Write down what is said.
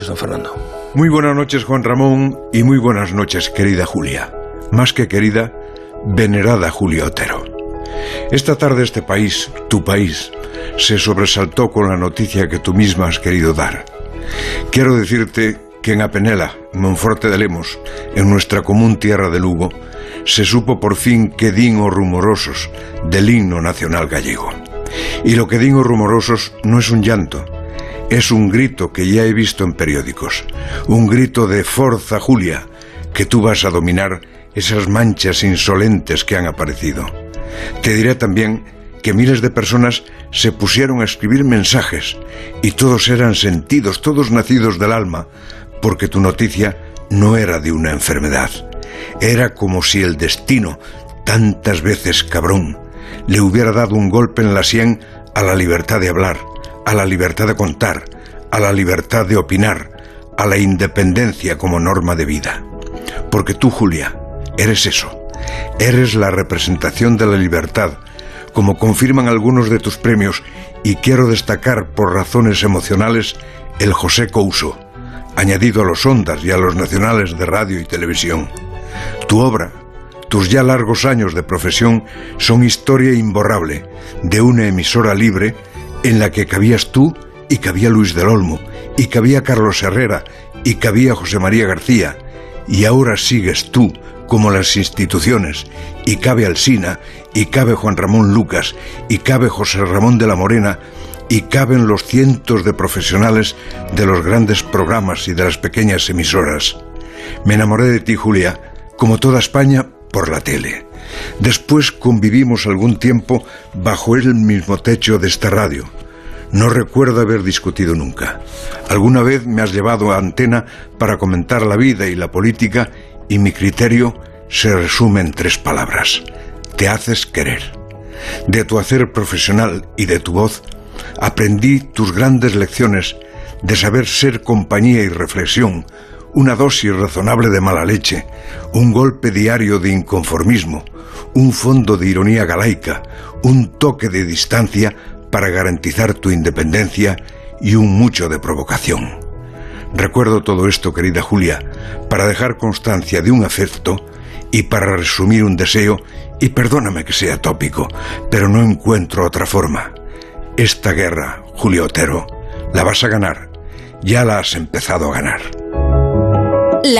Don Fernando. Muy buenas noches, Juan Ramón, y muy buenas noches, querida Julia. Más que querida, venerada Julia Otero. Esta tarde este país, tu país, se sobresaltó con la noticia que tú misma has querido dar. Quiero decirte que en Apenela, Monforte de Lemos, en nuestra común tierra de Lugo, se supo por fin que din os rumorosos del himno nacional gallego. Y lo que din os rumorosos no es un llanto, es un grito que ya he visto en periódicos, un grito de «Forza, Julia», que tú vas a dominar esas manchas insolentes que han aparecido. Te diré también que miles de personas se pusieron a escribir mensajes y todos eran sentidos, todos nacidos del alma, porque tu noticia no era de una enfermedad. Era como si el destino, tantas veces cabrón, le hubiera dado un golpe en la sien a la libertad de hablar, a la libertad de contar, a la libertad de opinar, a la independencia como norma de vida. Porque tú, Julia, eres eso. Eres la representación de la libertad, como confirman algunos de tus premios, y quiero destacar por razones emocionales el José Couso, añadido a los Ondas y a los nacionales de radio y televisión. Tu obra, tus ya largos años de profesión son historia imborrable de una emisora libre en la que cabías tú y cabía Luis del Olmo, y cabía Carlos Herrera, y cabía José María García, y ahora sigues tú como las instituciones, y cabe Alsina, y cabe Juan Ramón Lucas, y cabe José Ramón de la Morena, y caben los cientos de profesionales de los grandes programas y de las pequeñas emisoras. Me enamoré de ti, Julia, como toda España, por la tele. Después convivimos algún tiempo bajo el mismo techo de esta radio. No recuerdo haber discutido nunca. Alguna vez me has llevado a antena para comentar la vida y la política y mi criterio se resume en 3 palabras. Te haces querer. De tu hacer profesional y de tu voz aprendí tus grandes lecciones de saber ser compañía y reflexión, una dosis razonable de mala leche, un golpe diario de inconformismo, un fondo de ironía galaica, un toque de distancia para garantizar tu independencia y un mucho de provocación. Recuerdo todo esto, querida Julia, para dejar constancia de un afecto y para resumir un deseo, y perdóname que sea tópico, pero no encuentro otra forma. Esta guerra, Julia Otero, la vas a ganar. Ya la has empezado a ganar.